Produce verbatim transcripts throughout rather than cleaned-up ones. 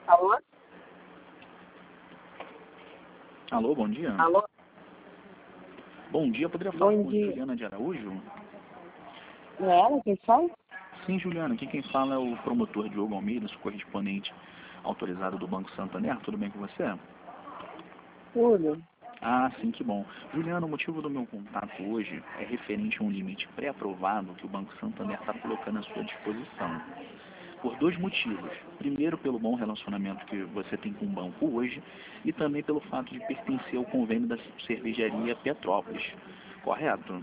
Alô? Alô, bom dia. Alô? Bom dia, poderia falar Bom com dia. Juliana de Araújo? Não é ela quem fala? Sim, Juliana, aqui quem fala é o promotor Diogo Almeida, sou correspondente autorizado do Banco Santander. Tudo bem com você? Tudo. Ah, sim, que bom. Juliana, o motivo do meu contato hoje é referente a um limite pré-aprovado que o Banco Santander está colocando à sua disposição. Por dois motivos. Primeiro, pelo bom relacionamento que você tem com o banco hoje e também pelo fato de pertencer ao convênio da cervejaria Petrópolis. Correto?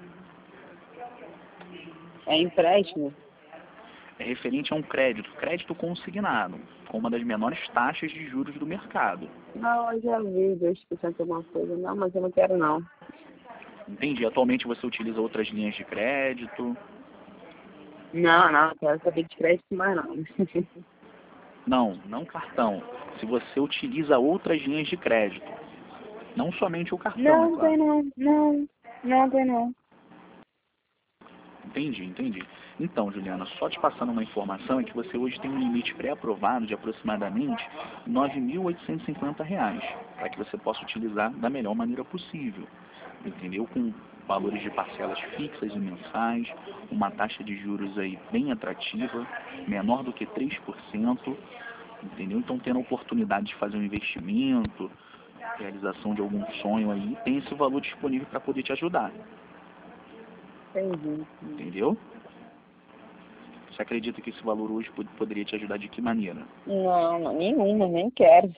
É empréstimo? É referente a um crédito, crédito consignado, com uma das menores taxas de juros do mercado. Não, eu já vi dois por cento alguma coisa. Não, mas eu não quero não. Entendi. Atualmente você utiliza outras linhas de crédito? Não, não, não quero saber de crédito mais não. Não, não cartão. Se você utiliza outras linhas de crédito, não somente o cartão, é Não, tem claro. não. Não, não tem não. Entendi, entendi. Então, Juliana, só te passando uma informação é que você hoje tem um limite pré-aprovado de aproximadamente nove mil oitocentos e cinquenta reais, para que você possa utilizar da melhor maneira possível, entendeu? Com valores de parcelas fixas e mensais, uma taxa de juros aí bem atrativa, menor do que três por cento, entendeu? Então, tendo a oportunidade de fazer um investimento, realização de algum sonho aí, tem esse valor disponível para poder te ajudar, Entendi. entendeu? Você acredita que esse valor hoje pod- poderia te ajudar de que maneira? Não, não, nenhuma, nem quero.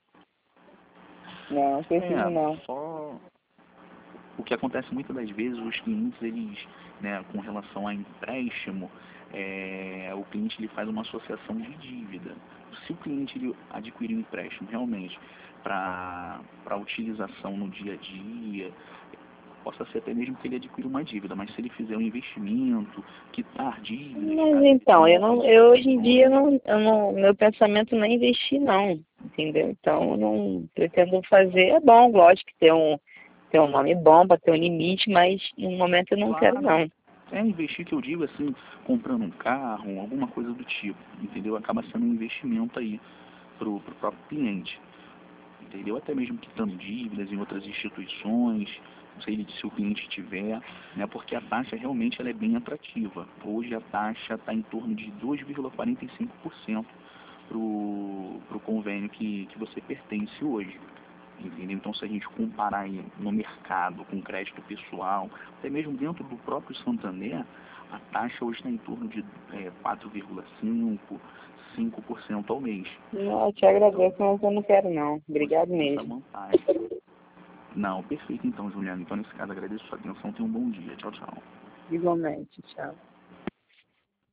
Não, preciso É, não. só o que acontece muitas das vezes, os clientes, eles, né, com relação a empréstimo, é, o cliente ele faz uma associação de dívida. Se o cliente ele adquirir um empréstimo realmente para para utilização no dia a dia, possa ser até mesmo que ele adquira uma dívida, mas se ele fizer um investimento, quitar dívidas, Mas caso ele então, tenha eu não, algumas eu hoje em dia eu situações. não, eu não, meu pensamento não é investir não, entendeu? Então eu não pretendo fazer, é bom, lógico que ter um, ter um nome bom para ter um limite, mas no momento eu não quero Claro. não. É investir que eu digo assim, comprando um carro, alguma coisa do tipo, entendeu? Acaba sendo um investimento aí pro, pro próprio cliente, entendeu? Até mesmo quitando dívidas em outras instituições, não sei se o cliente tiver, né? Porque a taxa realmente ela é bem atrativa. Hoje a taxa está em torno de dois vírgula quarenta e cinco por cento pro, pro convênio que, que você pertence hoje. Entendeu? Então, se a gente comparar aí no mercado com crédito pessoal, até mesmo dentro do próprio Santander, a taxa hoje está em torno de é, quatro vírgula cinco por cento, cinco por cento ao mês. Não, eu te agradeço, mas eu não quero não. Você Obrigado tem essa mesmo. vantagem. Não, perfeito então, Juliana. Então, nesse caso, agradeço a sua atenção. Tenha um bom dia. Tchau, tchau. Igualmente, tchau.